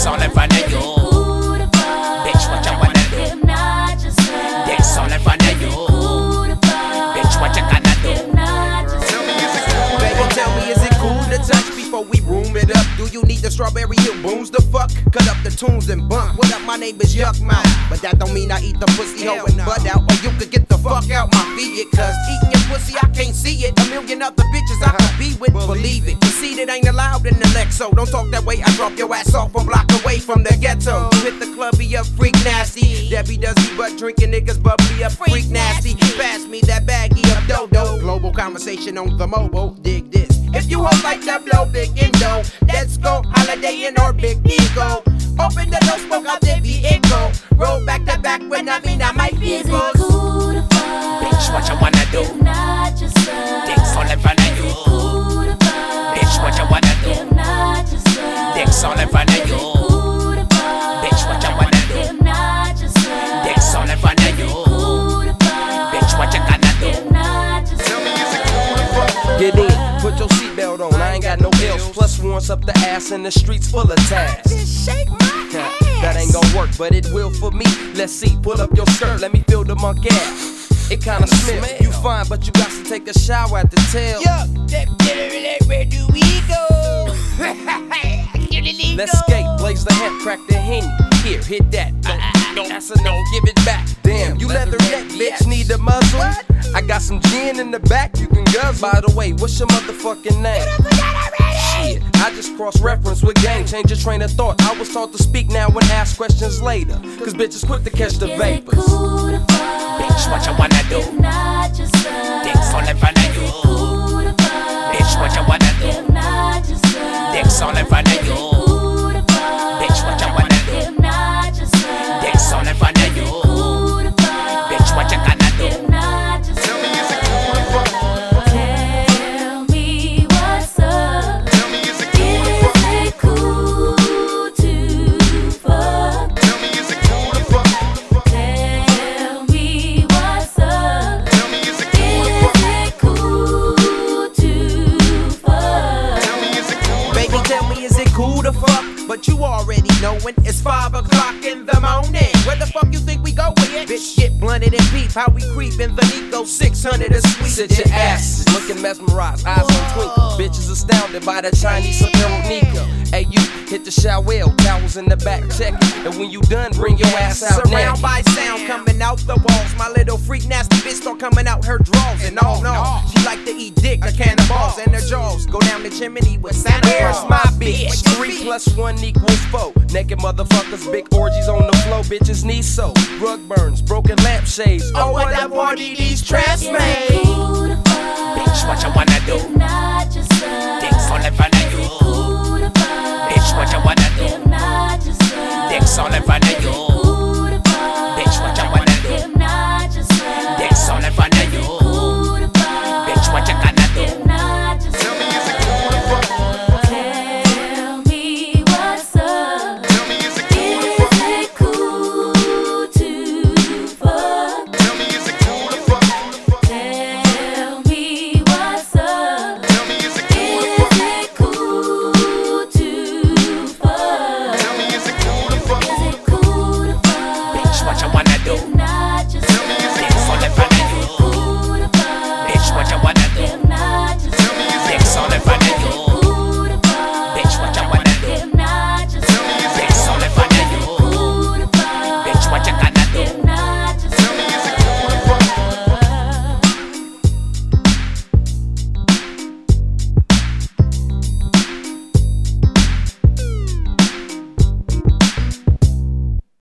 all in front of you. Bitch, what you wanna do? Dicks all in front of you. Bitch, what you gonna do? Baby, tell me, is it cool to touch before we room it up? Do you need the Strawberry Hill booms to fuck? Cut up the tunes and bump. What up, my name is Yuck Mouth, but that don't mean I eat the pussy hoe and butt out. Or you could get the fuck out my feet, cause eating your pussy, I can't see it. A million other bitches I could be with, believe it. You see, that ain't allowed in the Lexo. Don't talk that way, I drop your ass off a block away from the ghetto. Hit the club, be a freak nasty. Debbie does be butt drinking niggas, bubbly a freak nasty. Pass me that baggie of dodo. Global conversation on the mobile, dig this. If you hold like that blow big indo, let's go holiday in our big ego. Open the door, smoke out the vehicle. Roll back to back when I might be Is it cool to fuck? Bitch, what you wanna do? Dicks all in front of you. Bitch, what you wanna do? Dicks all in front of you. Bitch, what you wanna do? Dicks all in front of you. Bitch, what you gonna do? Get in, put your seatbelt on, I ain't got no else. Plus warms up the ass in the streets full of tabs. Just shake my ass. That ain't gon' work, but it will for me. Let's see, pull up your skirt, let me feel the monkey ass. It kinda smell. You fine, but you got to take a shower at the tail. Where do we go? Let's skate, blaze the hemp, crack the Henny. Here, hit that. That's a no, give it back. Damn, you leatherneck, bitch, need a muzzle? I got some gin in the back, you can guzzle. By the way, what's your motherfucking name? Shit, I just cross-reference with gang, change your train of thought. I was taught to speak now and ask questions later, cause bitches quick to catch the vapors. Bitch, what you wanna do? Dicks all in front of you. Bitch, what you wanna do? Dicks all in front of you. Bitch, what you wanna do? Dicks all in front of you. Bitch, what you gonna do? Tell me, is it cool to fuck? Tell me what's up. Tell me, is it cool to fuck? Is it cool to fuck? Tell me, is it cool to fuck? Tell me what's up. Tell me, is it cool to fuck? Is it cool to fuck? Tell me, is it cool to Baby, tell me, is it cool to fuck? But you already knowin' it's 5 o'clock in the morning. Where the fuck you think we going? Bitch, get blunted and peep how we creep in the Nico 600 a sweet. Sit your asses, looking mesmerized, eyes on twinkle. Bitches astounded by the Chinese apparel Nico. Hey, you hit the shower, towels in the back, check it. And when you done, bring your ass out now. Surround by sound coming out the walls. My little freak nasty bitch start coming out her drawers. And oh no, she like to eat dick, a can of balls and her jaws. Go down the chimney with Santa Claus, my bitch. 3 + 1 = 4. Naked motherfuckers, big orgies on the floor. Bitches need soap, rug burns, broken lampshades. Oh, what that party these traps made. Bitch, what you wanna do?